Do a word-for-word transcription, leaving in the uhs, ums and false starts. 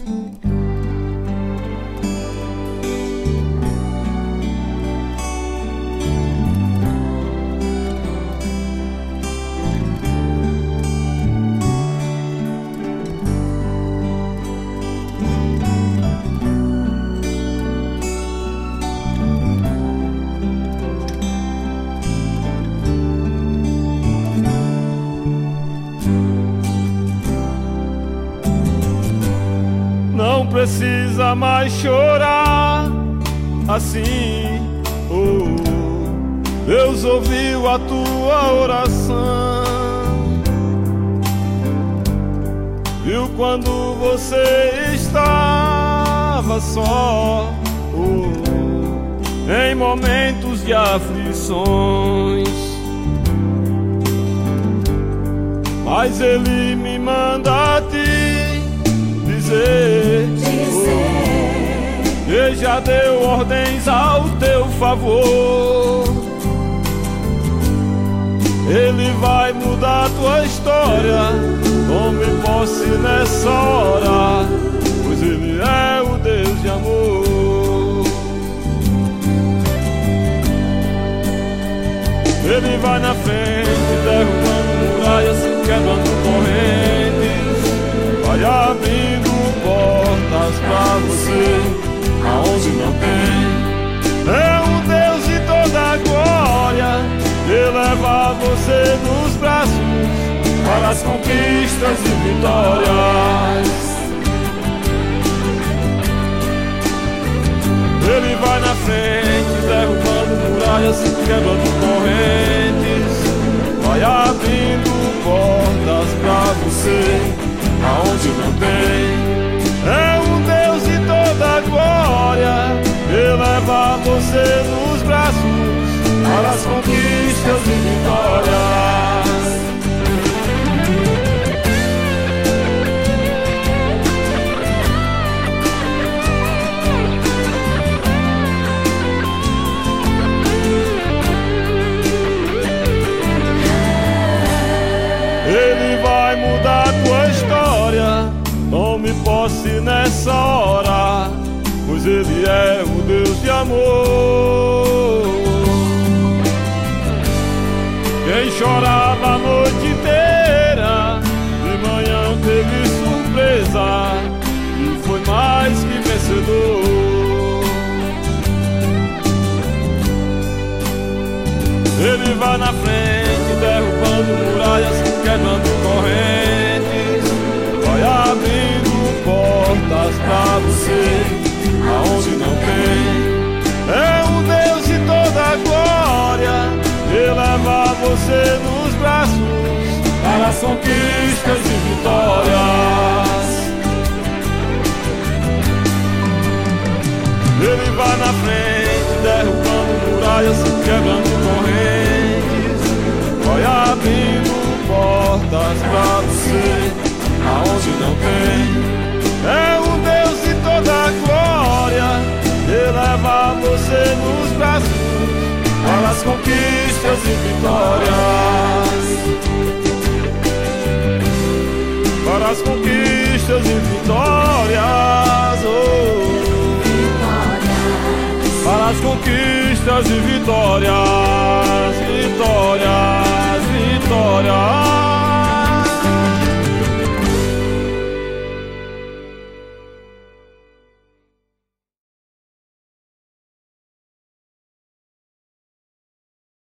Não precisa mais chorar assim. Oh, Deus ouviu a tua oração. Viu quando você estava só, oh, em momentos de aflições. Mas Ele me manda a ti dizer, oh, que já deu ordens ao teu favor. Ele vai mudar tua história. Tome posse nessa hora, pois Ele é o Deus de amor. Ele vai na frente, derrubando muralhas, quebrando correntes, vai abrindo portas pra você, aonde não tem. É um Deus de toda glória, que leva você nos braços para as conquistas e vitórias. Ele vai na frente, derrubando muralhas, quebrando correntes, vai abrindo portas pra você, aonde não tem. É um Deus de toda glória, que leva você nos braços para as conquistas e vitórias. Ele vai mudar tua história. Tome posse nessa hora, pois Ele é o Deus de amor. Quem chorava a noite inteira, de manhã teve surpresa e foi mais que vencedor. Ele vai na frente, derrubando muralhas, quebrando correntes, vai abrindo portas pra você, aonde não tem. É um Deus de toda glória, que leva você nos braços para as conquistas e vitórias. Ele vai na frente, derrubando muralhas, quebrando correntes, vai abrindo portas pra você, aonde não tem. É um Deus de toda glória, que leva você nos braços para as conquistas e vitórias. Para as conquistas e vitórias, oh. Para as conquistas e vitórias, vitórias, vitórias.